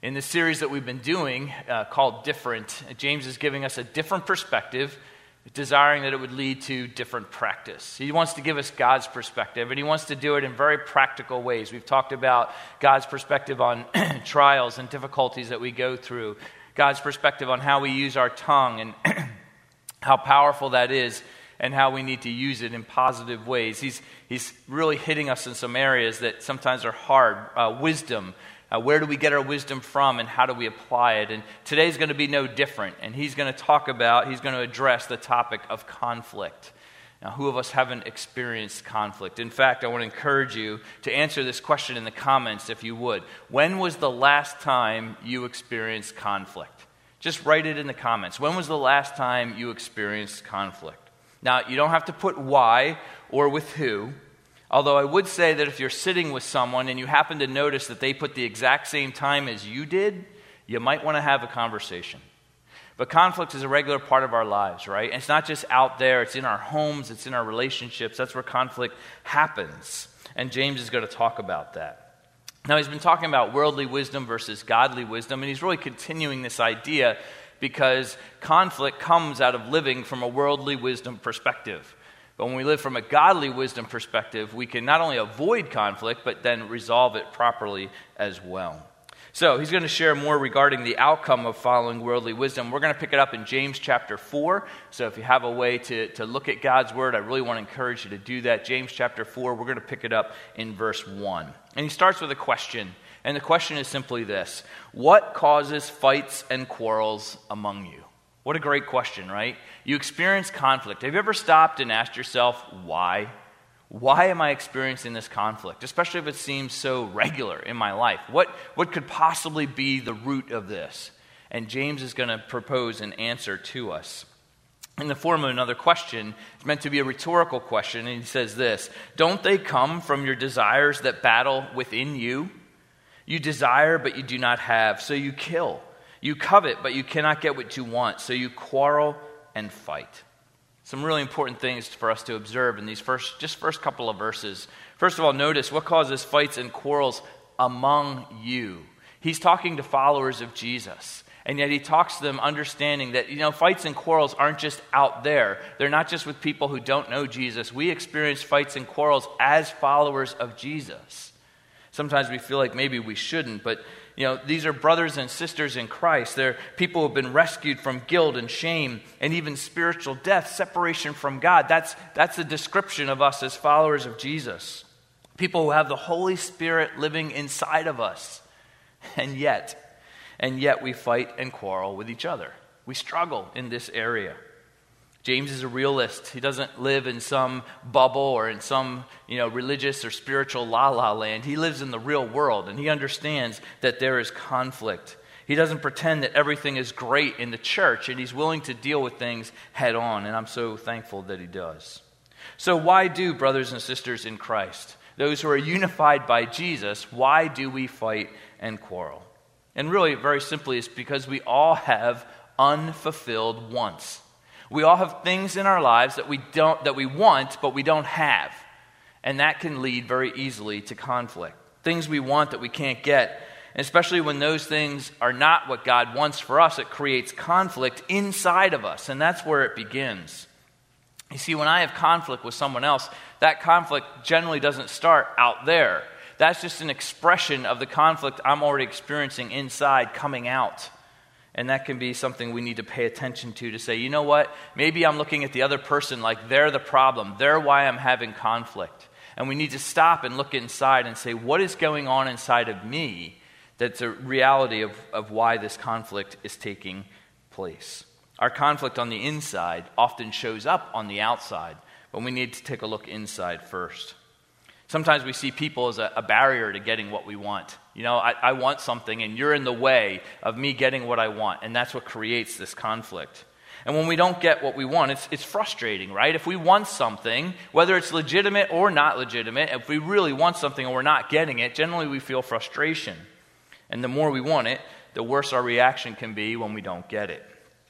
In this series that we've been doing called Different, James is giving us a different perspective, desiring that it would lead to different practice. He wants to give us God's perspective, and he wants to do it in very practical ways. We've talked about God's perspective on trials and difficulties that we go through, God's perspective on how we use our tongue and how powerful that is, and how we need to use it in positive ways. He's really hitting us in some areas that sometimes are hard. Wisdom. Where do we get our wisdom from, and how do we apply it? And today's going to be no different. And he's going to address the topic of conflict. Now, who of us haven't experienced conflict? In fact, I want to encourage you to answer this question in the comments if you would. When was the last time you experienced conflict? Just write it in the comments. When was the last time you experienced conflict? Now, you don't have to put why or with who. Although I would say that if you're sitting with someone and you happen to notice that they put the exact same time as you did, you might want to have a conversation. But conflict is a regular part of our lives, right? And it's not just out there, it's in our homes, it's in our relationships. That's where conflict happens. And James is going to talk about that. Now, he's been talking about worldly wisdom versus godly wisdom, and he's really continuing this idea because conflict comes out of living from a worldly wisdom perspective. But when we live from a godly wisdom perspective, we can not only avoid conflict, but then resolve it properly as well. So he's going to share more regarding the outcome of following worldly wisdom. We're going to pick it up in James chapter 4. So if you have a way to look at God's word, I really want to encourage you to do that. James chapter 4, we're going to pick it up in verse 1. And he starts with a question. And the question is simply this: what causes fights and quarrels among you? What a great question, right? You experience conflict. Have you ever stopped and asked yourself, why? Why am I experiencing this conflict? Especially if it seems so regular in my life. What could possibly be the root of this? And James is going to propose an answer to us in the form of another question. It's meant to be a rhetorical question, and he says this: don't they come from your desires that battle within you? You desire, but you do not have, so you kill. You covet, but you cannot get what you want, so you quarrel and fight. Some really important things for us to observe in these first couple of verses. First of all, notice what causes fights and quarrels among you. He's talking to followers of Jesus, and yet he talks to them understanding that, fights and quarrels aren't just out there. They're not just with people who don't know Jesus. We experience fights and quarrels as followers of Jesus. Sometimes we feel like maybe we shouldn't, but these are brothers and sisters in Christ. They're people who have been rescued from guilt and shame and even spiritual death, separation from God. That's a description of us as followers of Jesus. People who have the Holy Spirit living inside of us. And yet we fight and quarrel with each other. We struggle in this area. James is a realist. He doesn't live in some bubble or in some, religious or spiritual la-la land. He lives in the real world, and he understands that there is conflict. He doesn't pretend that everything is great in the church, and he's willing to deal with things head on, and I'm so thankful that he does. So why do brothers and sisters in Christ, those who are unified by Jesus, why do we fight and quarrel? And really, very simply, it's because we all have unfulfilled wants. We all have things in our lives that we want, but we don't have. And that can lead very easily to conflict. Things we want that we can't get. And especially when those things are not what God wants for us, it creates conflict inside of us. And that's where it begins. You see, when I have conflict with someone else, that conflict generally doesn't start out there. That's just an expression of the conflict I'm already experiencing inside coming out. And that can be something we need to pay attention to say, you know what? Maybe I'm looking at the other person like they're the problem. They're why I'm having conflict. And we need to stop and look inside and say, what is going on inside of me that's a reality of why this conflict is taking place? Our conflict on the inside often shows up on the outside, but we need to take a look inside first. Sometimes we see people as a barrier to getting what we want. I want something and you're in the way of me getting what I want. And that's what creates this conflict. And when we don't get what we want, it's frustrating, right? If we want something, whether it's legitimate or not legitimate, if we really want something and we're not getting it, generally we feel frustration. And the more we want it, the worse our reaction can be when we don't get it.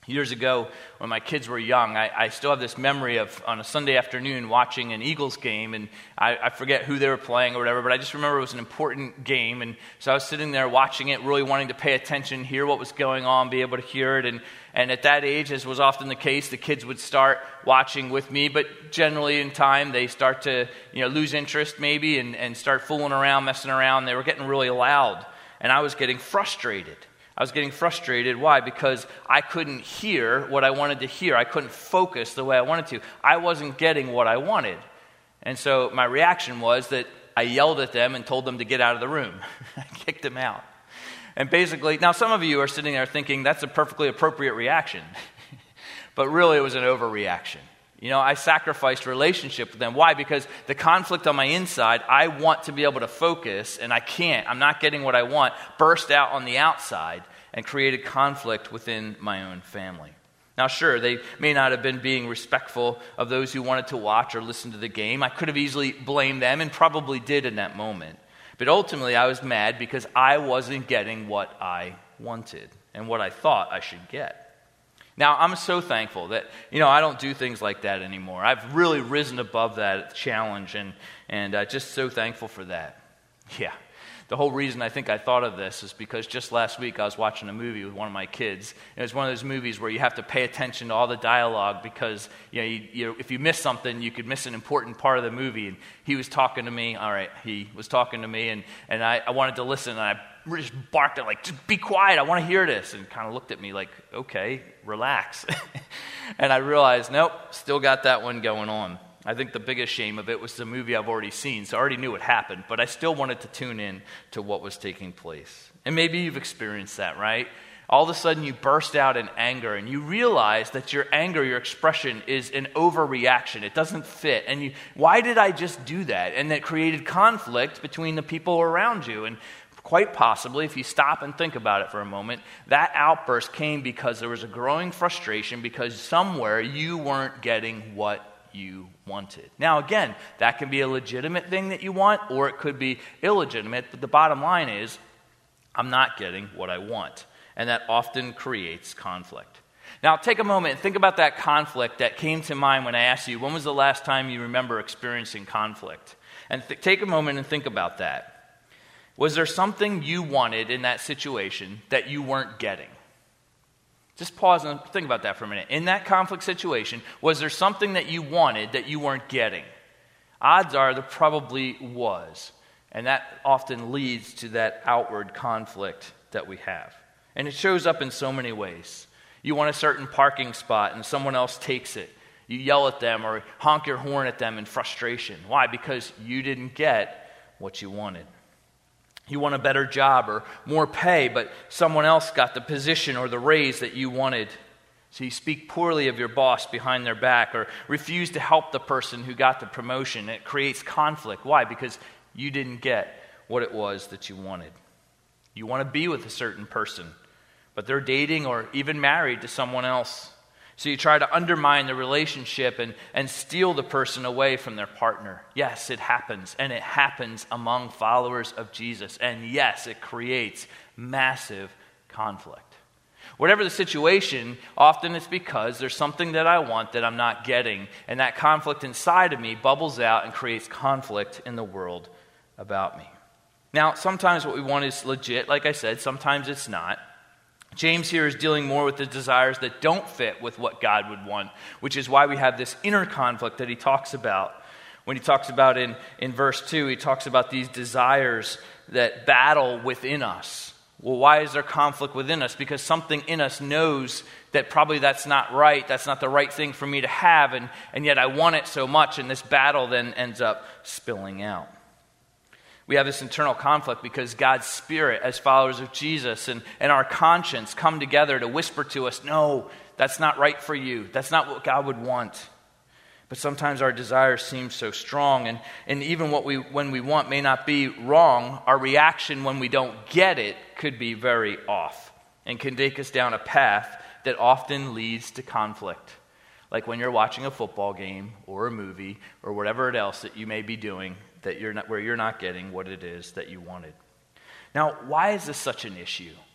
Years ago, when my kids were young, I still have this memory of on a Sunday afternoon watching an Eagles game, and I forget who they were playing or whatever, but I just remember it was an important game, and so I was sitting there watching it, really wanting to pay attention, hear what was going on, be able to hear it, and at that age, as was often the case, the kids would start watching with me, but generally in time, they start to lose interest maybe and start fooling around, messing around. They were getting really loud, and I was getting frustrated. Why? Because I couldn't hear what I wanted to hear. I couldn't focus the way I wanted to. I wasn't getting what I wanted. And so my reaction was that I yelled at them and told them to get out of the room. I kicked them out. And basically, now some of you are sitting there thinking that's a perfectly appropriate reaction. But really it was an overreaction. I sacrificed relationship with them. Why? Because the conflict on my inside, I want to be able to focus, and I can't. I'm not getting what I want, burst out on the outside and created conflict within my own family. Now, sure, they may not have been being respectful of those who wanted to watch or listen to the game. I could have easily blamed them and probably did in that moment. But ultimately, I was mad because I wasn't getting what I wanted and what I thought I should get. Now, I'm so thankful that, I don't do things like that anymore. I've really risen above that challenge, and just so thankful for that. Yeah. The whole reason I think I thought of this is because just last week I was watching a movie with one of my kids. It was one of those movies where you have to pay attention to all the dialogue because, if you miss something, you could miss an important part of the movie. And he was talking to me, and I wanted to listen, and I just barked at just be quiet, I want to hear this, and kind of looked at me like, okay, relax. And I realized, nope, still got that one going on. I think the biggest shame of it was the movie I've already seen, so I already knew what happened, but I still wanted to tune in to what was taking place. And maybe you've experienced that, right? All of a sudden you burst out in anger, and you realize that your anger, your expression, is an overreaction. It doesn't fit. And why did I just do that? And that created conflict between the people around you. And quite possibly, if you stop and think about it for a moment, that outburst came because there was a growing frustration because somewhere you weren't getting what you wanted. Now, again, that can be a legitimate thing that you want, or it could be illegitimate, but the bottom line is, I'm not getting what I want. And that often creates conflict. Now, take a moment and think about that conflict that came to mind when I asked you, when was the last time you remember experiencing conflict? And take a moment and think about that. Was there something you wanted in that situation that you weren't getting? Just pause and think about that for a minute. In that conflict situation, was there something that you wanted that you weren't getting? Odds are there probably was. And that often leads to that outward conflict that we have. And it shows up in so many ways. You want a certain parking spot and someone else takes it. You yell at them or honk your horn at them in frustration. Why? Because you didn't get what you wanted. You want a better job or more pay, but someone else got the position or the raise that you wanted. So you speak poorly of your boss behind their back or refuse to help the person who got the promotion. It creates conflict. Why? Because you didn't get what it was that you wanted. You want to be with a certain person, but they're dating or even married to someone else. So you try to undermine the relationship and steal the person away from their partner. Yes, it happens, and it happens among followers of Jesus. And yes, it creates massive conflict. Whatever the situation, often it's because there's something that I want that I'm not getting, and that conflict inside of me bubbles out and creates conflict in the world about me. Now, sometimes what we want is legit, like I said, sometimes it's not. James here is dealing more with the desires that don't fit with what God would want, which is why we have this inner conflict that he talks about. When he talks about in verse 2, he talks about these desires that battle within us. Well, why is there conflict within us? Because something in us knows that probably that's not right, that's not the right thing for me to have, and yet I want it so much, and this battle then ends up spilling out. We have this internal conflict because God's Spirit, as followers of Jesus, and our conscience come together to whisper to us, no, that's not right for you. That's not what God would want. But sometimes our desires seem so strong, and even when we want may not be wrong, our reaction when we don't get it could be very off and can take us down a path that often leads to conflict. Like when you're watching a football game or a movie or whatever else that you may be doing where you're not getting what it is that you wanted. Now, why is this such an issue?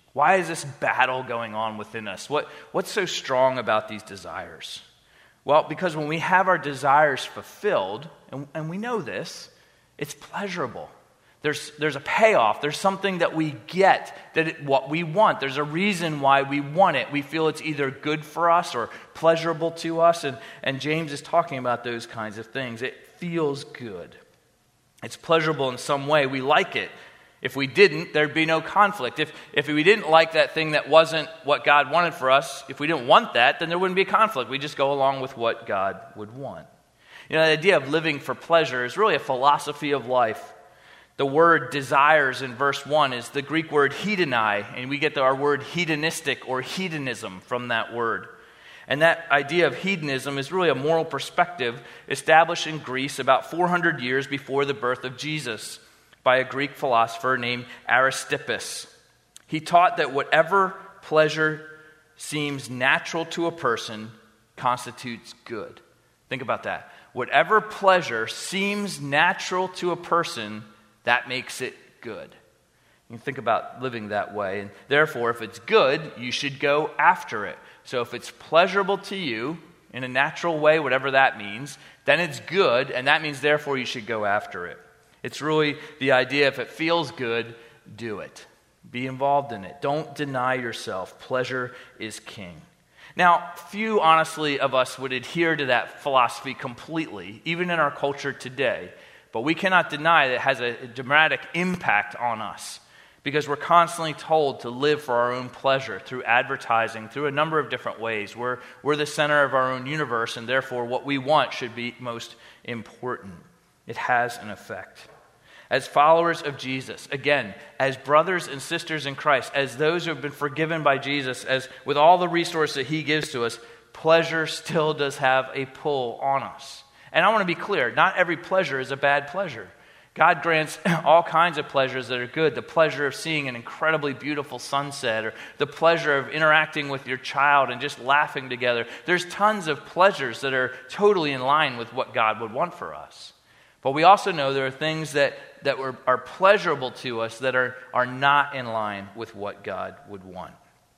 Why is this battle going on within us? What's so strong about these desires? Well, because when we have our desires fulfilled, and we know this, it's pleasurable. There's a payoff. There's something that we get, what we want. There's a reason why we want it. We feel it's either good for us or pleasurable to us. And James is talking about those kinds of things. It feels good. It's pleasurable in some way. We like it. If we didn't, there'd be no conflict. If we didn't like that thing that wasn't what God wanted for us, if we didn't want that, then there wouldn't be a conflict. We just go along with what God would want. The idea of living for pleasure is really a philosophy of life. The word desires in verse 1 is the Greek word hedonai, and we get our word hedonistic or hedonism from that word. And that idea of hedonism is really a moral perspective established in Greece about 400 years before the birth of Jesus by a Greek philosopher named Aristippus. He taught that whatever pleasure seems natural to a person constitutes good. Think about that. Whatever pleasure seems natural to a person, that makes it good. You can think about living that way. And therefore, if it's good, you should go after it. So if it's pleasurable to you in a natural way, whatever that means, then it's good, and that means therefore you should go after it. It's really the idea, if it feels good, do it. Be involved in it. Don't deny yourself. Pleasure is king. Now, few, honestly, of us would adhere to that philosophy completely, even in our culture today. But we cannot deny that it has a dramatic impact on us because we're constantly told to live for our own pleasure through advertising, through a number of different ways. We're the center of our own universe, and therefore what we want should be most important. It has an effect. As followers of Jesus, again, as brothers and sisters in Christ, as those who have been forgiven by Jesus, as with all the resources that he gives to us, pleasure still does have a pull on us. And I want to be clear, not every pleasure is a bad pleasure. God grants all kinds of pleasures that are good. The pleasure of seeing an incredibly beautiful sunset, or the pleasure of interacting with your child and just laughing together. There's tons of pleasures that are totally in line with what God would want for us. But we also know there are things that are pleasurable to us that are not in line with what God would want.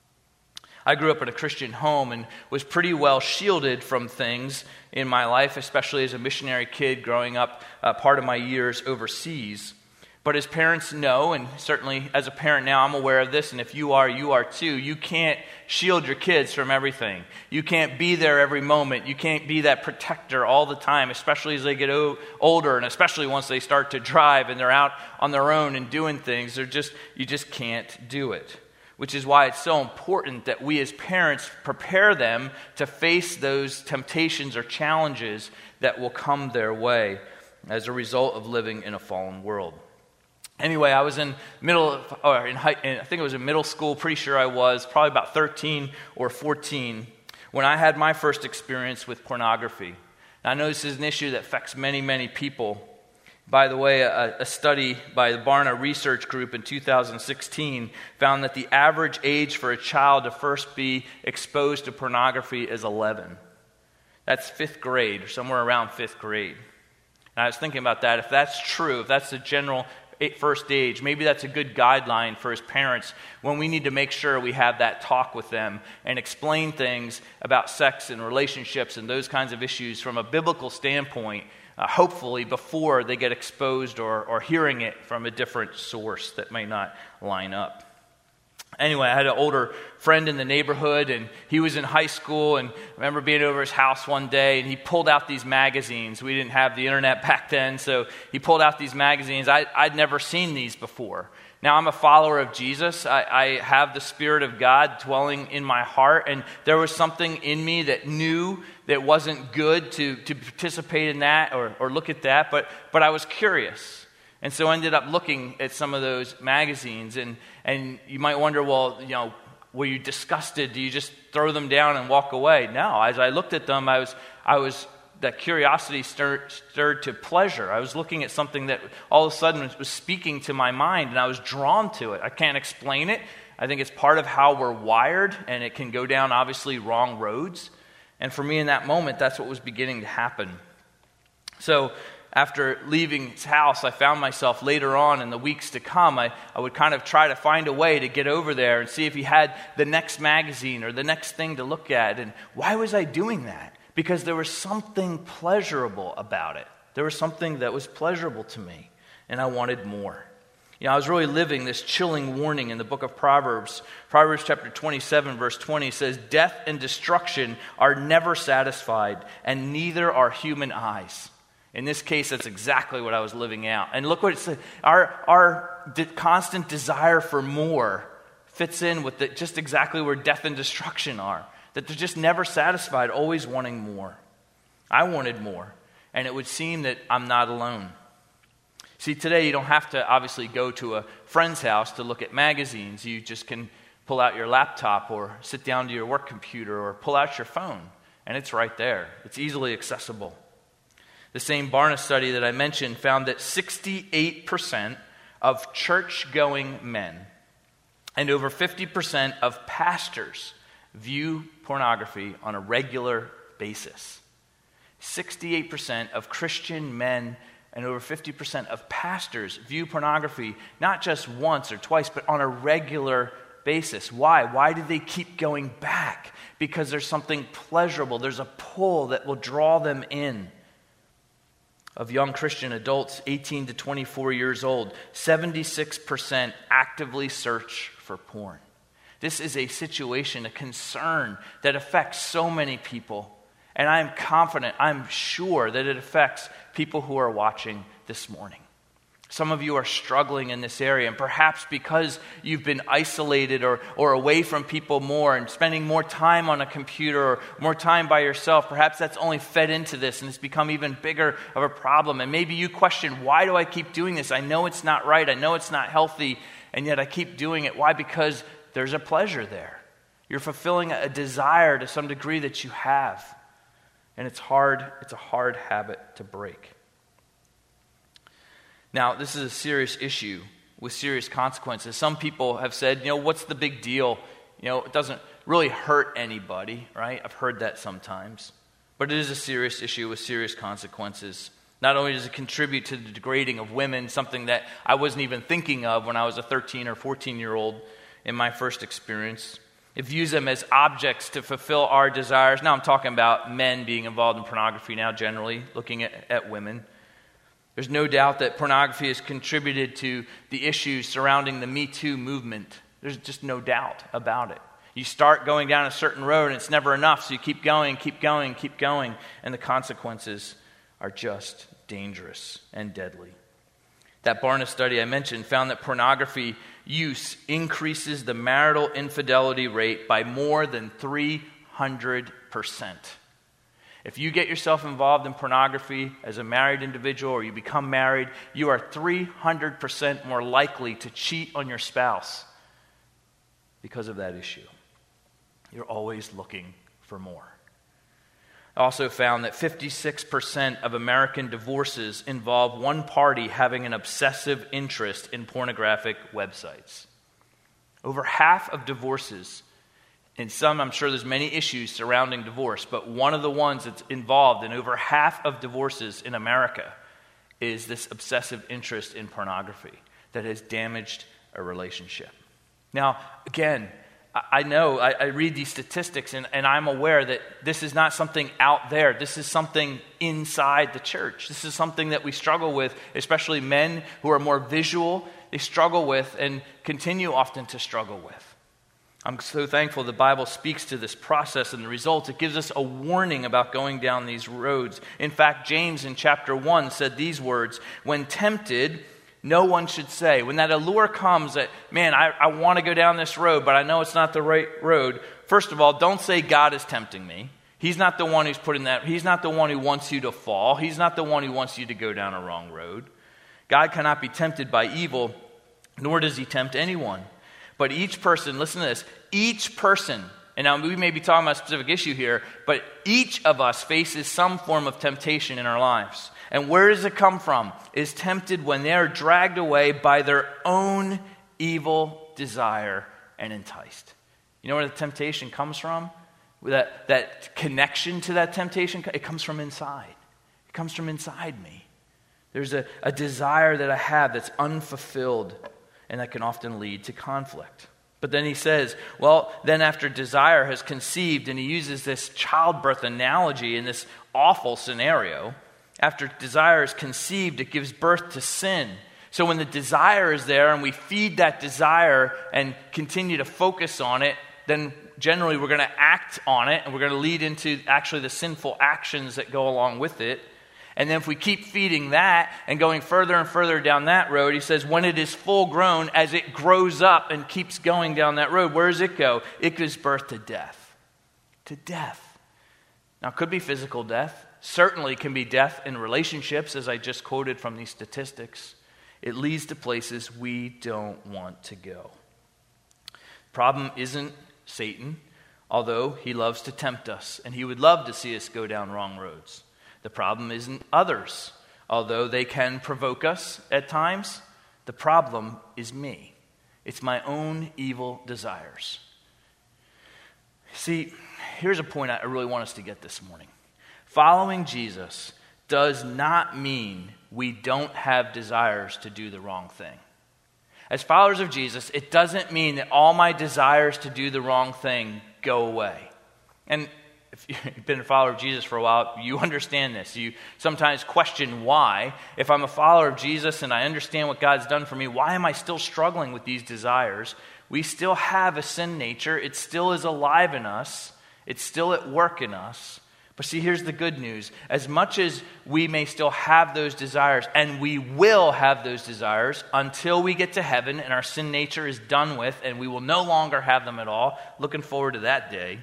I grew up in a Christian home and was pretty well shielded from things in my life, especially as a missionary kid growing up part of my years overseas. But as parents know, and certainly as a parent now, I'm aware of this, and if you are too, you can't shield your kids from everything. You can't be there every moment. You can't be that protector all the time, especially as they get older, and especially once they start to drive and they're out on their own and doing things. You just can't do it. Which is why it's so important that we as parents prepare them to face those temptations or challenges that will come their way as a result of living in a fallen world. Anyway, I was in I think it was in middle school, pretty sure I was, probably about 13 or 14, when I had my first experience with pornography. Now, I know this is an issue that affects many, many people. By the way, a study by the Barna Research Group in 2016 found that the average age for a child to first be exposed to pornography is 11. That's 5th grade, or somewhere around 5th grade. And I was thinking about that. If that's true, if that's the general first age, maybe that's a good guideline for his parents when we need to make sure we have that talk with them and explain things about sex and relationships and those kinds of issues from a biblical standpoint, hopefully before they get exposed or hearing it from a different source that may not line up. Anyway, I had an older friend in the neighborhood, and he was in high school, and I remember being over his house one day, and he pulled out these magazines. We didn't have the internet back then, so he pulled out these magazines. I'd never seen these before. Now, I'm a follower of Jesus. I have the Spirit of God dwelling in my heart, and there was something in me that knew that it wasn't good to participate in that or look at that, but I was curious. And so I ended up looking at some of those magazines, and you might wonder, well, were you disgusted? Do you just throw them down and walk away? No, as I looked at them, I was that curiosity stirred to pleasure. I was looking at something that all of a sudden was speaking to my mind, and I was drawn to it. I can't explain it. I think it's part of how we're wired, and it can go down, obviously, wrong roads. And for me in that moment, that's what was beginning to happen. So after leaving his house, I found myself later on in the weeks to come, I would kind of try to find a way to get over there and see if he had the next magazine or the next thing to look at. And why was I doing that? Because there was something pleasurable about it. There was something that was pleasurable to me, and I wanted more. I was really living this chilling warning in the book of Proverbs. Proverbs chapter 27, verse 20 says, "Death and destruction are never satisfied, and neither are human eyes." In this case, that's exactly what I was living out. And look what it said. Our constant desire for more fits in with just exactly where death and destruction are. That they're just never satisfied, always wanting more. I wanted more, and it would seem that I'm not alone. See, today you don't have to obviously go to a friend's house to look at magazines. You just can pull out your laptop or sit down to your work computer or pull out your phone, and it's right there. It's easily accessible. The same Barna study that I mentioned found that 68% of church-going men and over 50% of pastors view pornography on a regular basis. 68% of Christian men and over 50% of pastors view pornography not just once or twice, but on a regular basis. Why? Why do they keep going back? Because there's something pleasurable. There's a pull that will draw them in. Of young Christian adults 18 to 24 years old, 76% actively search for porn. This is a situation, a concern that affects so many people. And I'm confident, I'm sure that it affects people who are watching this morning. Some of you are struggling in this area, and perhaps because you've been isolated or away from people more and spending more time on a computer or more time by yourself, perhaps that's only fed into this and it's become even bigger of a problem. And maybe you question, why do I keep doing this? I know it's not right, I know it's not healthy, and yet I keep doing it. Why? Because there's a pleasure there. You're fulfilling a desire to some degree that you have. And it's a hard habit to break. Now, this is a serious issue with serious consequences. Some people have said, what's the big deal? It doesn't really hurt anybody, right? I've heard that sometimes. But it is a serious issue with serious consequences. Not only does it contribute to the degrading of women, something that I wasn't even thinking of when I was a 13 or 14-year-old in my first experience. It views them as objects to fulfill our desires. Now I'm talking about men being involved in pornography now generally, looking at women. There's no doubt that pornography has contributed to the issues surrounding the Me Too movement. There's just no doubt about it. You start going down a certain road and it's never enough, so you keep going, and the consequences are just dangerous and deadly. That Barna study I mentioned found that pornography use increases the marital infidelity rate by more than 300%. If you get yourself involved in pornography as a married individual or you become married, you are 300% more likely to cheat on your spouse because of that issue. You're always looking for more. I also found that 56% of American divorces involve one party having an obsessive interest in pornographic websites. Over half of divorces, and some, I'm sure there's many issues surrounding divorce, but one of the ones that's involved in over half of divorces in America is this obsessive interest in pornography that has damaged a relationship. Now, again, I know, I read these statistics and I'm aware that this is not something out there. This is something inside the church. This is something that we struggle with, especially men who are more visual. They struggle with and continue often to struggle with. I'm so thankful the Bible speaks to this process and the results. It gives us a warning about going down these roads. In fact, James in chapter 1 said these words, "When tempted, no one should say," when that allure comes that, man, I want to go down this road, but I know it's not the right road. First of all, don't say God is tempting me. He's not the one who's putting that. He's not the one who wants you to fall. He's not the one who wants you to go down a wrong road. God cannot be tempted by evil, nor does he tempt anyone. But each person, listen to this, each person, and now we may be talking about a specific issue here, but each of us faces some form of temptation in our lives. And where does it come from? Is tempted when they are dragged away by their own evil desire and enticed. You know where the temptation comes from? That connection to that temptation, it comes from inside. It comes from inside me. There's a desire that I have that's unfulfilled, and that can often lead to conflict. But then he says, well, then after desire has conceived, and he uses this childbirth analogy in this awful scenario, after desire is conceived, it gives birth to sin. So when the desire is there and we feed that desire and continue to focus on it, then generally we're going to act on it, and we're going to lead into actually the sinful actions that go along with it. And then if we keep feeding that and going further and further down that road, he says, when it is full grown, as it grows up and keeps going down that road, where does it go? It gives birth to death. To death. Now, it could be physical death. Certainly can be death in relationships, as I just quoted from these statistics. It leads to places we don't want to go. Problem isn't Satan, although he loves to tempt us, and he would love to see us go down wrong roads. The problem isn't others, although they can provoke us at times. The problem is me. It's my own evil desires. See, here's a point I really want us to get this morning. Following Jesus does not mean we don't have desires to do the wrong thing. As followers of Jesus, it doesn't mean that all my desires to do the wrong thing go away. And if you've been a follower of Jesus for a while, you understand this. You sometimes question why. If I'm a follower of Jesus and I understand what God's done for me, why am I still struggling with these desires? We still have a sin nature. It still is alive in us. It's still at work in us. But see, here's the good news. As much as we may still have those desires, and we will have those desires until we get to heaven and our sin nature is done with and we will no longer have them at all, looking forward to that day.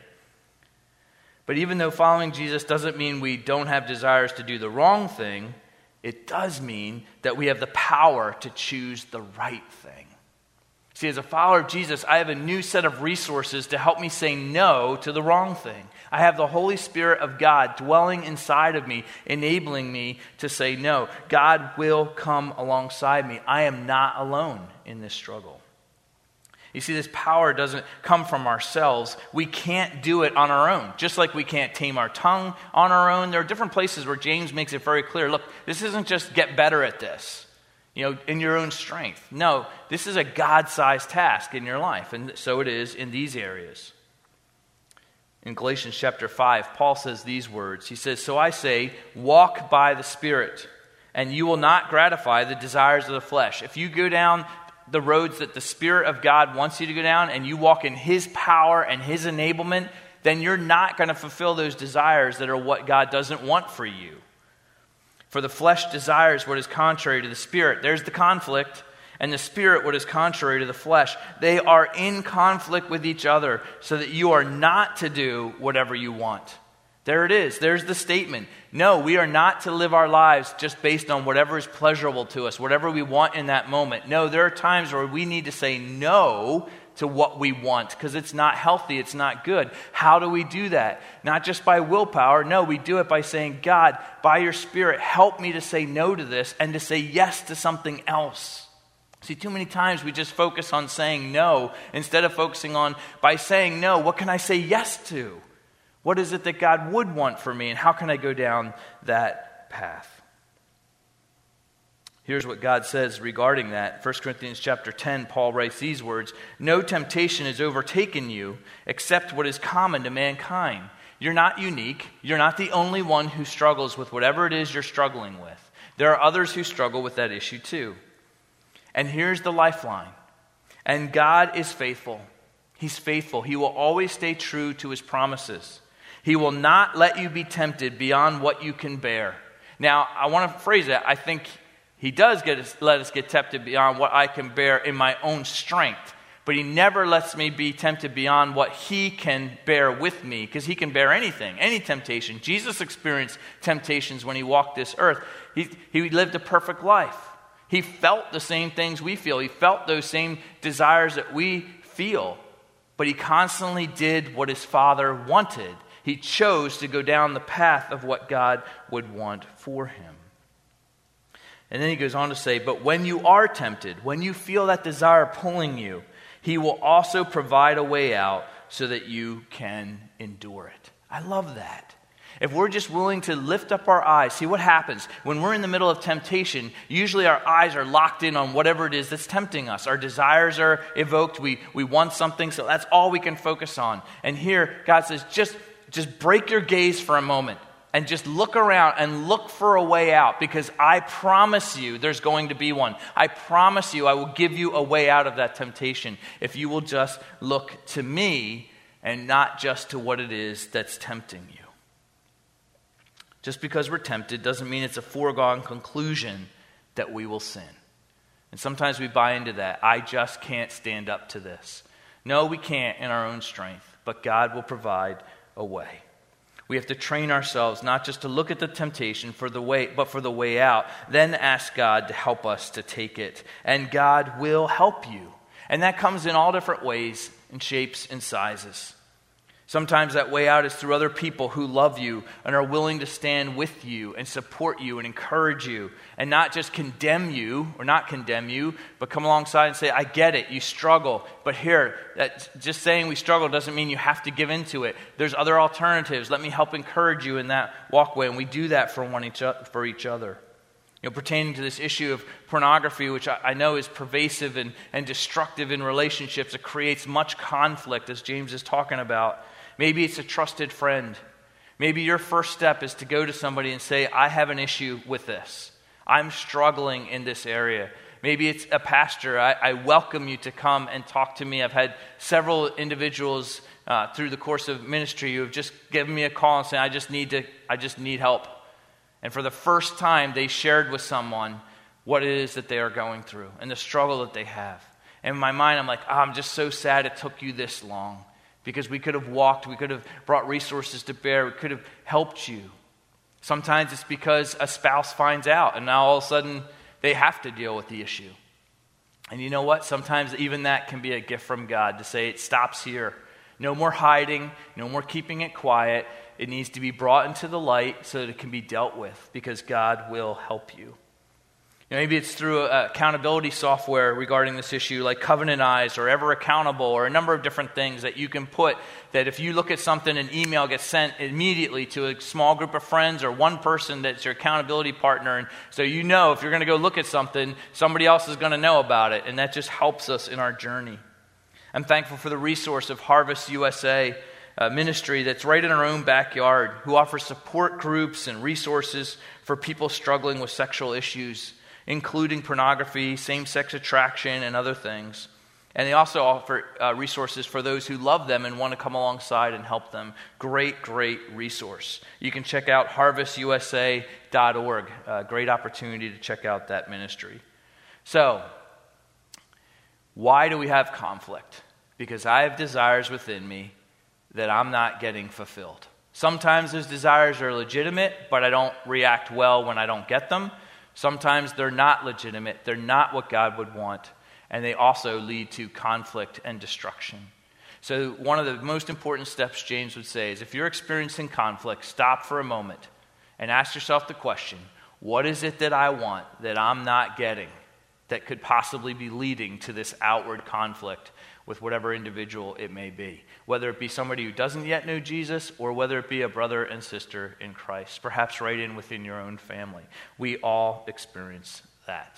But even though following Jesus doesn't mean we don't have desires to do the wrong thing, it does mean that we have the power to choose the right thing. See, as a follower of Jesus, I have a new set of resources to help me say no to the wrong thing. I have the Holy Spirit of God dwelling inside of me, enabling me to say no. God will come alongside me. I am not alone in this struggle. You see, this power doesn't come from ourselves. We can't do it on our own. Just like we can't tame our tongue on our own. There are different places where James makes it very clear. Look, this isn't just get better at this, in your own strength. No, this is a God-sized task in your life. And so it is in these areas. In Galatians chapter 5, Paul says these words. He says, so I say, walk by the Spirit, and you will not gratify the desires of the flesh. If you go down the roads that the Spirit of God wants you to go down, and you walk in His power and His enablement, then you're not going to fulfill those desires that are what God doesn't want for you. For the flesh desires what is contrary to the Spirit. There's the conflict. And the Spirit what is contrary to the flesh. They are in conflict with each other, so that you are not to do whatever you want. There it is. There's the statement. No, we are not to live our lives just based on whatever is pleasurable to us, whatever we want in that moment. No, there are times where we need to say no to what we want, because it's not healthy, it's not good. How do we do that? Not just by willpower. No, we do it by saying, God, by your Spirit, help me to say no to this and to say yes to something else. See, too many times we just focus on saying no instead of focusing on, by saying no, what can I say yes to? What is it that God would want for me, and how can I go down that path? Here's what God says regarding that. 1 Corinthians chapter 10, Paul writes these words, no temptation has overtaken you except what is common to mankind. You're not unique. You're not the only one who struggles with whatever it is you're struggling with. There are others who struggle with that issue too. And here's the lifeline. And God is faithful. He's faithful. He will always stay true to His promises. He will not let you be tempted beyond what you can bear. Now, I want to phrase that. I think He does let us get tempted beyond what I can bear in my own strength. But He never lets me be tempted beyond what He can bear with me, because He can bear anything, any temptation. Jesus experienced temptations when He walked this earth. He lived a perfect life. He felt the same things we feel. He felt those same desires that we feel. But He constantly did what His Father wanted. He chose to go down the path of what God would want for Him. And then He goes on to say, but when you are tempted, when you feel that desire pulling you, He will also provide a way out so that you can endure it. I love that. If we're just willing to lift up our eyes, see what happens. When we're in the middle of temptation, usually our eyes are locked in on whatever it is that's tempting us. Our desires are evoked. We want something, so that's all we can focus on. And here, God says, just break your gaze for a moment and just look around and look for a way out, because I promise you there's going to be one. I promise you I will give you a way out of that temptation if you will just look to me and not just to what it is that's tempting you. Just because we're tempted doesn't mean it's a foregone conclusion that we will sin. And sometimes we buy into that. I just can't stand up to this. No, we can't in our own strength, but God will provide a way. We have to train ourselves not just to look at the temptation but for the way out, then ask God to help us to take it. And God will help you. And that comes in all different ways and shapes and sizes. Sometimes that way out is through other people who love you and are willing to stand with you and support you and encourage you and not just condemn you or not condemn you, but come alongside and say, I get it, you struggle. But here, just saying we struggle doesn't mean you have to give into it. There's other alternatives. Let me help encourage you in that walkway. And we do that for each other. Pertaining to this issue of pornography, which I know is pervasive and destructive in relationships, it creates much conflict, as James is talking about. Maybe it's a trusted friend. Maybe your first step is to go to somebody and say, I have an issue with this. I'm struggling in this area. Maybe it's a pastor. I welcome you to come and talk to me. I've had several individuals through the course of ministry who have just given me a call and said, I just need help. And for the first time, they shared with someone what it is that they are going through and the struggle that they have. And in my mind, I'm like, I'm just so sad it took you this long. Because we could have walked, we could have brought resources to bear, we could have helped you. Sometimes it's because a spouse finds out and now all of a sudden they have to deal with the issue. And you know what? Sometimes even that can be a gift from God to say it stops here. No more hiding, no more keeping it quiet. It needs to be brought into the light so that it can be dealt with, because God will help you. Maybe it's through accountability software regarding this issue, like Covenant Eyes or Ever Accountable, or a number of different things that you can put, that if you look at something, an email gets sent immediately to a small group of friends or one person that's your accountability partner. And so if you're going to go look at something, somebody else is going to know about it. And that just helps us in our journey. I'm thankful for the resource of Harvest USA ministry that's right in our own backyard, who offers support groups and resources for people struggling with sexual issues, including pornography, same-sex attraction, and other things. And they also offer resources for those who love them and want to come alongside and help them. Great, great resource. You can check out harvestusa.org. Great opportunity to check out that ministry. So, why do we have conflict? Because I have desires within me that I'm not getting fulfilled. Sometimes those desires are legitimate, but I don't react well when I don't get them. Sometimes they're not legitimate. They're not what God would want. And they also lead to conflict and destruction. So one of the most important steps James would say is, if you're experiencing conflict, stop for a moment and ask yourself the question, what is it that I want that I'm not getting that could possibly be leading to this outward conflict with whatever individual it may be? Whether it be somebody who doesn't yet know Jesus, or whether it be a brother and sister in Christ, perhaps right in within your own family. We all experience that.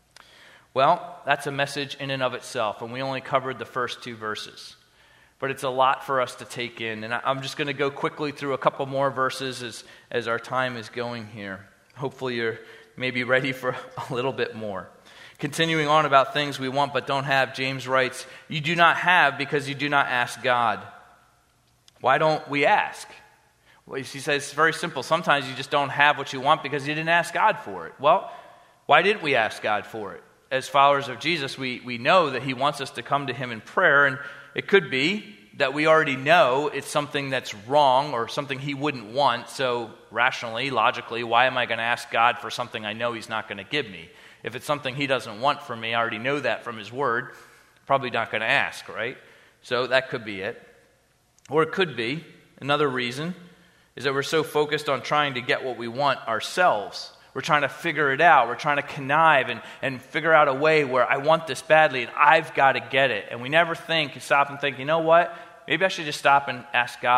Well, that's a message in and of itself, and we only covered the first 2 verses. But it's a lot for us to take in, and I'm just going to go quickly through a couple more verses as our time is going here. Hopefully you're maybe ready for a little bit more. Continuing on about things we want but don't have, James writes, you do not have because you do not ask God. Why don't we ask? Well, he says it's very simple. Sometimes you just don't have what you want because you didn't ask God for it. Well, why didn't we ask God for it? As followers of Jesus, we know that he wants us to come to him in prayer, and it could be that we already know it's something that's wrong or something he wouldn't want. So rationally, logically, why am I going to ask God for something I know he's not going to give me? If it's something he doesn't want from me, I already know that from his word, probably not going to ask, right? So that could be it. Or it could be, another reason, is that we're so focused on trying to get what we want ourselves. We're trying to figure it out. We're trying to connive and figure out a way where I want this badly and I've got to get it. And we never stop and think, you know what? Maybe I should just stop and ask God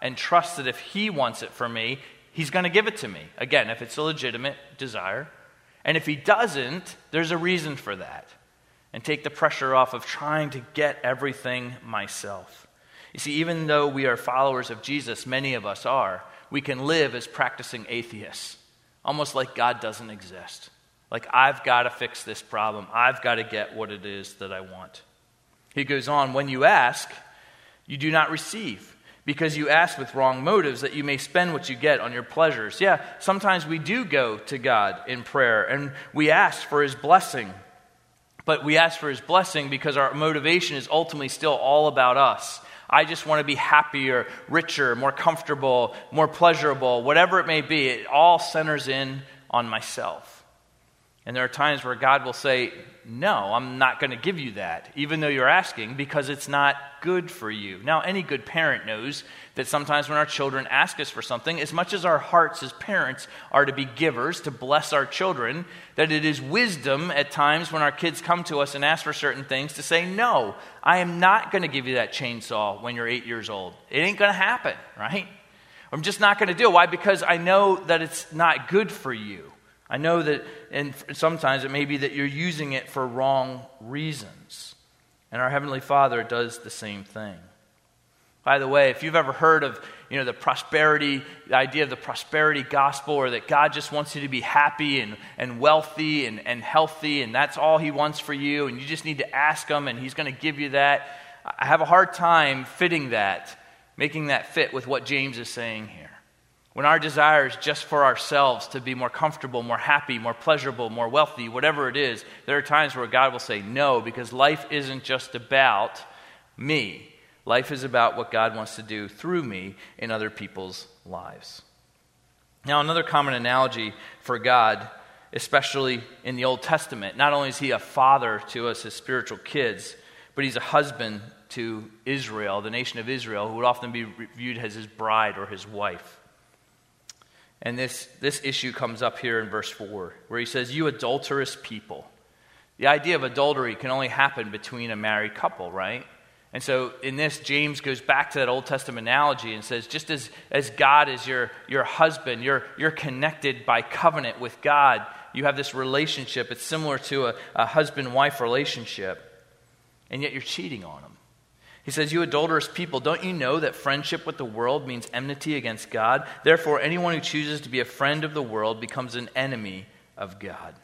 and trust that if he wants it for me, he's going to give it to me. Again, if it's a legitimate desire. And if he doesn't, there's a reason for that. And take the pressure off of trying to get everything myself. You see, even though we are followers of Jesus, many of us are, we can live as practicing atheists, almost like God doesn't exist. Like, I've got to fix this problem. I've got to get what it is that I want. He goes on, when you ask, you do not receive, because you ask with wrong motives, that you may spend what you get on your pleasures. Yeah, sometimes we do go to God in prayer, and we ask for his blessing. But we ask for his blessing because our motivation is ultimately still all about us. I just want to be happier, richer, more comfortable, more pleasurable, whatever it may be. It all centers in on myself. And there are times where God will say, no, I'm not going to give you that, even though you're asking, because it's not good for you. Now, any good parent knows that sometimes when our children ask us for something, as much as our hearts as parents are to be givers, to bless our children, that it is wisdom at times when our kids come to us and ask for certain things to say, no, I am not going to give you that chainsaw when you're 8 years old. It ain't going to happen, right? I'm just not going to do it. Why? Because I know that it's not good for you. I know that, and sometimes it may be that you're using it for wrong reasons. And our Heavenly Father does the same thing. By the way, if you've ever heard of, the idea of the prosperity gospel, or that God just wants you to be happy and wealthy and healthy, and that's all he wants for you, and you just need to ask him, and he's going to give you that, I have a hard time making that fit with what James is saying here. When our desire is just for ourselves to be more comfortable, more happy, more pleasurable, more wealthy, whatever it is, there are times where God will say no, because life isn't just about me. Life is about what God wants to do through me in other people's lives. Now, another common analogy for God, especially in the Old Testament, not only is he a father to us as spiritual kids, but he's a husband to Israel, the nation of Israel, who would often be viewed as his bride or his wife. And this issue comes up here in verse 4, where he says, you adulterous people. The idea of adultery can only happen between a married couple, right? And so in this, James goes back to that Old Testament analogy and says, just as God is your husband, you're connected by covenant with God. You have this relationship. It's similar to a husband-wife relationship, and yet you're cheating on him. He says, you adulterous people, don't you know that friendship with the world means enmity against God? Therefore, anyone who chooses to be a friend of the world becomes an enemy of God.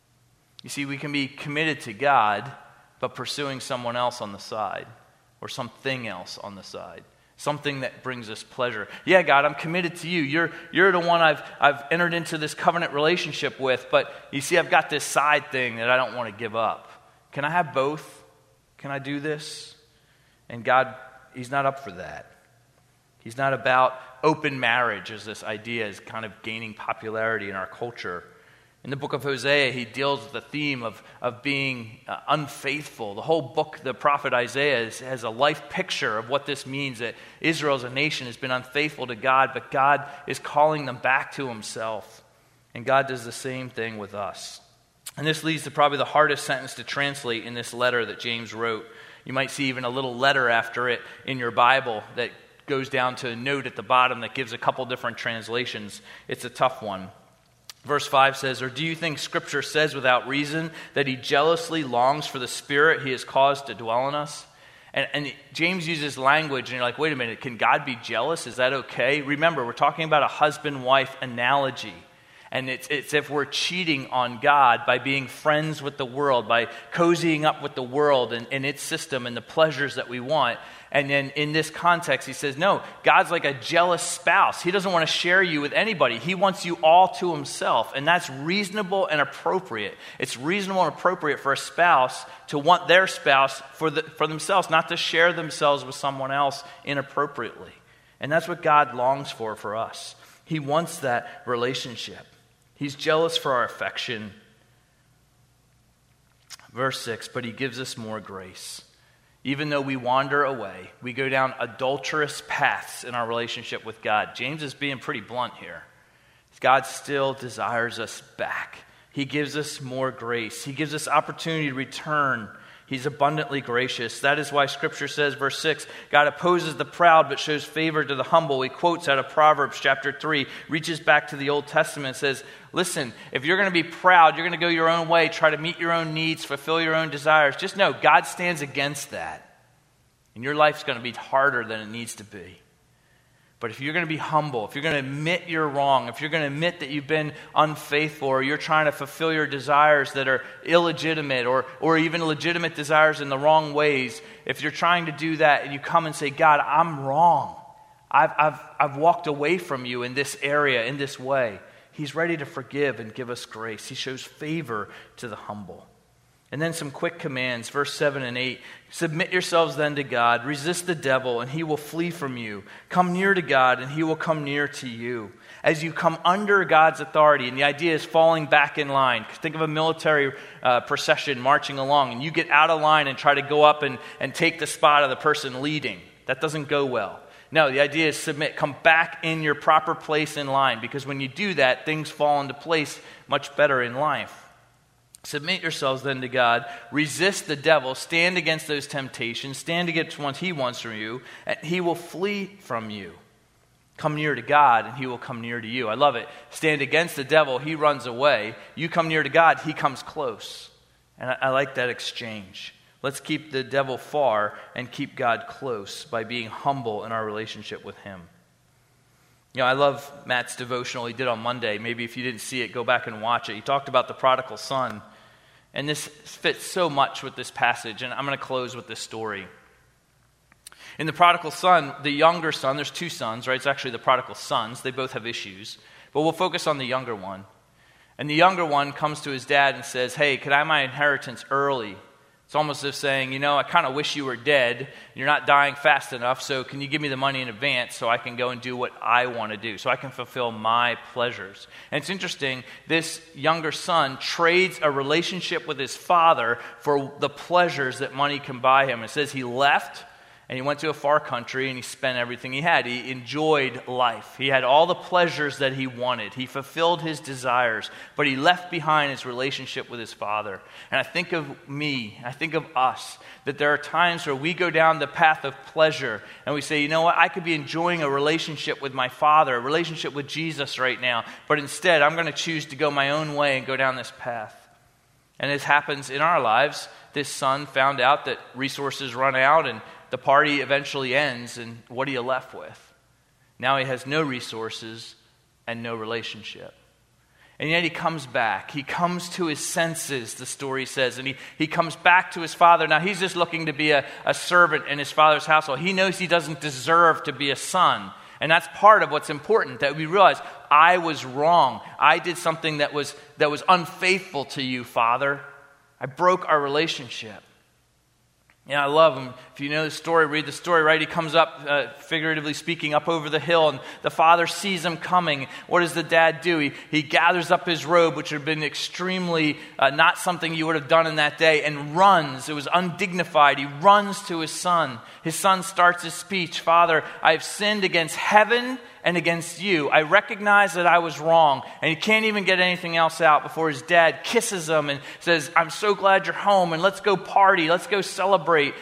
You see, we can be committed to God, but pursuing someone else on the side, or something else on the side, something that brings us pleasure. Yeah, God, I'm committed to you. You're the one I've entered into this covenant relationship with, but you see, I've got this side thing that I don't want to give up. Can I have both? Can I do this? And God, he's not up for that. He's not about open marriage, as this idea is kind of gaining popularity in our culture. In the book of Hosea, he deals with the theme of being unfaithful. The whole book, the prophet Isaiah, has a life picture of what this means, that Israel as a nation has been unfaithful to God, but God is calling them back to himself. And God does the same thing with us. And this leads to probably the hardest sentence to translate in this letter that James wrote. You might see even a little letter after it in your Bible that goes down to a note at the bottom that gives a couple different translations. It's a tough one. Verse 5 says, or do you think Scripture says without reason that he jealously longs for the Spirit he has caused to dwell in us? And James uses language, and you're like, wait a minute, can God be jealous? Is that okay? Remember, we're talking about a husband-wife analogy. And it's if we're cheating on God by being friends with the world, by cozying up with the world and its system and the pleasures that we want. And then in this context, he says, no, God's like a jealous spouse. He doesn't want to share you with anybody. He wants you all to himself. And that's reasonable and appropriate. It's reasonable and appropriate for a spouse to want their spouse for themselves, not to share themselves with someone else inappropriately. And that's what God longs for us. He wants that relationship. He's jealous for our affection. Verse 6, but he gives us more grace. Even though we wander away, we go down adulterous paths in our relationship with God. James is being pretty blunt here. God still desires us back. He gives us more grace. He gives us opportunity to return. He's abundantly gracious. That is why Scripture says, verse 6, God opposes the proud but shows favor to the humble. He quotes out of Proverbs chapter 3, reaches back to the Old Testament and says, listen, if you're going to be proud, you're going to go your own way, try to meet your own needs, fulfill your own desires, just know God stands against that. And your life's going to be harder than it needs to be. But if you're going to be humble, if you're going to admit you're wrong, if you're going to admit that you've been unfaithful, or you're trying to fulfill your desires that are illegitimate, or even legitimate desires in the wrong ways, if you're trying to do that and you come and say, God, I'm wrong. I've walked away from you in this area, in this way. He's ready to forgive and give us grace. He shows favor to the humble. And then some quick commands, verse 7 and 8. Submit yourselves then to God. Resist the devil, and he will flee from you. Come near to God, and he will come near to you. As you come under God's authority, and the idea is falling back in line. Think of a military procession marching along, and you get out of line and try to go up and take the spot of the person leading. That doesn't go well. No, the idea is submit. Come back in your proper place in line, because when you do that, things fall into place much better in life. Submit yourselves then to God. Resist the devil. Stand against those temptations. Stand against what he wants from you, and he will flee from you. Come near to God, and he will come near to you. I love it. Stand against the devil, he runs away. You come near to God, he comes close. And I like that exchange. Let's keep the devil far and keep God close by being humble in our relationship with him. You know, I love Matt's devotional he did on Monday. Maybe if you didn't see it, go back and watch it. He talked about the prodigal son. And this fits so much with this passage, and I'm going to close with this story. In the prodigal son, the younger son, there's two sons, right? It's actually the prodigal sons. They both have issues. But we'll focus on the younger one. And the younger one comes to his dad and says, hey, could I have my inheritance early? It's almost as if saying, you know, I kind of wish you were dead. You're not dying fast enough, so can you give me the money in advance so I can go and do what I want to do, so I can fulfill my pleasures? And it's interesting, this younger son trades a relationship with his father for the pleasures that money can buy him. It says he left, and he went to a far country, and he spent everything he had. He enjoyed life. He had all the pleasures that he wanted. He fulfilled his desires, but he left behind his relationship with his father. And I think of me, I think of us, that there are times where we go down the path of pleasure, and we say, you know what, I could be enjoying a relationship with my father, a relationship with Jesus right now, but instead I'm going to choose to go my own way and go down this path. And this happens in our lives. This son found out that resources run out, and the party eventually ends, and what are you left with? Now he has no resources and no relationship. And yet he comes back. He comes to his senses, the story says, and he comes back to his father. Now he's just looking to be a servant in his father's household. He knows he doesn't deserve to be a son. And that's part of what's important, that we realize, I was wrong. I did something that was unfaithful to you, Father. I broke our relationship. Yeah, I love him. If you know the story, read the story, right? He comes up, figuratively speaking, up over the hill, and the father sees him coming. What does the dad do? He gathers up his robe, which had been extremely not something you would have done in that day, and runs. It was undignified. He runs to his son. His son starts his speech, Father, I have sinned against heaven and against you. I recognize that I was wrong. And he can't even get anything else out before his dad kisses him and says, I'm so glad you're home, and let's go party. Let's go celebrate.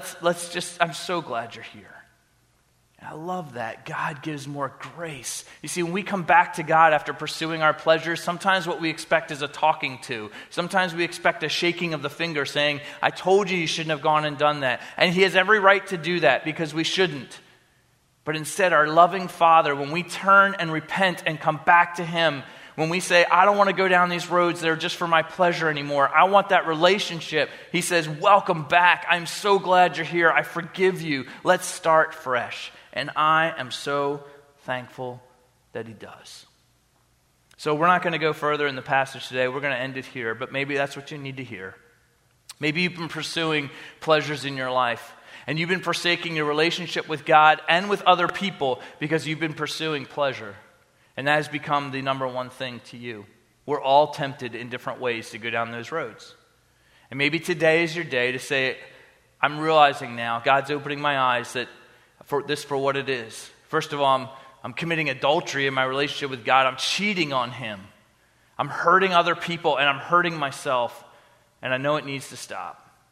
I'm so glad you're here. And I love that. God gives more grace. You see, when we come back to God after pursuing our pleasures, sometimes what we expect is a talking to. Sometimes we expect a shaking of the finger saying, I told you shouldn't have gone and done that. And he has every right to do that because we shouldn't. But instead, our loving Father, when we turn and repent and come back to him, when we say, I don't want to go down these roads that are just for my pleasure anymore, I want that relationship, he says, welcome back. I'm so glad you're here. I forgive you. Let's start fresh. And I am so thankful that he does. So we're not going to go further in the passage today. We're going to end it here, but maybe that's what you need to hear. Maybe you've been pursuing pleasures in your life, and you've been forsaking your relationship with God and with other people because you've been pursuing pleasure. And that has become the number one thing to you. We're all tempted in different ways to go down those roads. And maybe today is your day to say, I'm realizing now, God's opening my eyes that for what it is. First of all, I'm committing adultery in my relationship with God. I'm cheating on him. I'm hurting other people and I'm hurting myself. And I know it needs to stop.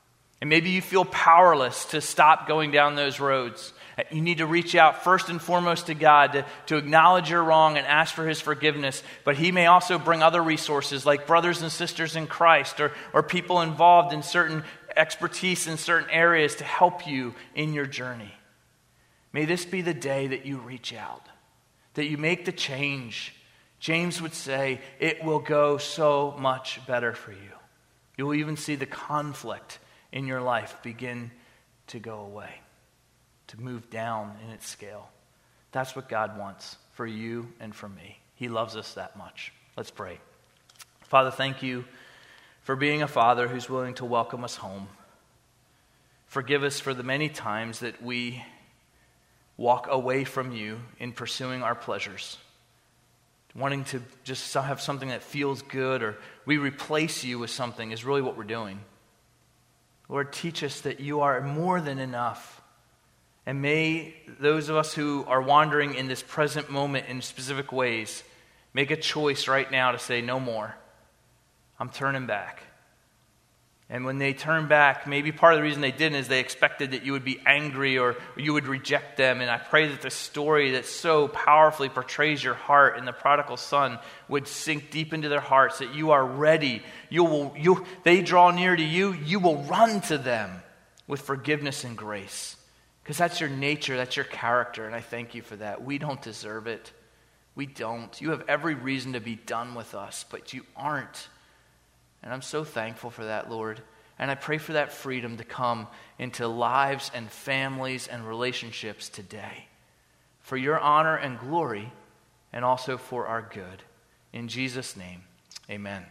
And maybe you feel powerless to stop going down those roads. You need to reach out first and foremost to God to acknowledge your wrong and ask for his forgiveness. But he may also bring other resources like brothers and sisters in Christ or people involved in certain expertise in certain areas to help you in your journey. May this be the day that you reach out, that you make the change. James would say, it will go so much better for you. You will even see the conflict in your life begin to go away, to move down in its scale. That's what God wants for you and for me. He loves us that much. Let's pray. Father, thank you for being a father who's willing to welcome us home. Forgive us for the many times that we walk away from you in pursuing our pleasures, wanting to just have something that feels good, or we replace you with something is really what we're doing. Lord, teach us that you are more than enough. And may those of us who are wandering in this present moment in specific ways make a choice right now to say, no more. I'm turning back. And when they turn back, maybe part of the reason they didn't is they expected that you would be angry or you would reject them. And I pray that the story that so powerfully portrays your heart in the prodigal son would sink deep into their hearts, that you are ready. They draw near to you, you will run to them with forgiveness and grace. Because that's your nature, that's your character, and I thank you for that. We don't deserve it. We don't. You have every reason to be done with us, but you aren't. And I'm so thankful for that, Lord. And I pray for that freedom to come into lives and families and relationships today. For your honor and glory, and also for our good. In Jesus' name, amen.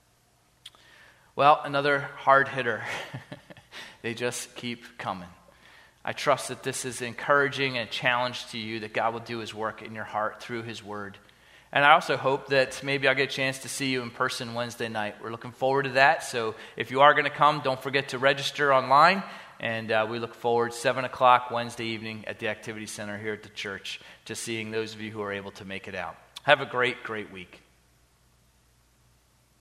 Well, another hard hitter. They just keep coming. I trust that this is encouraging and a challenge to you, that God will do his work in your heart through his word. And I also hope that maybe I'll get a chance to see you in person Wednesday night. We're looking forward to that. So if you are going to come, don't forget to register online. And we look forward 7 o'clock Wednesday evening at the Activity Center here at the church to seeing those of you who are able to make it out. Have a great, great week.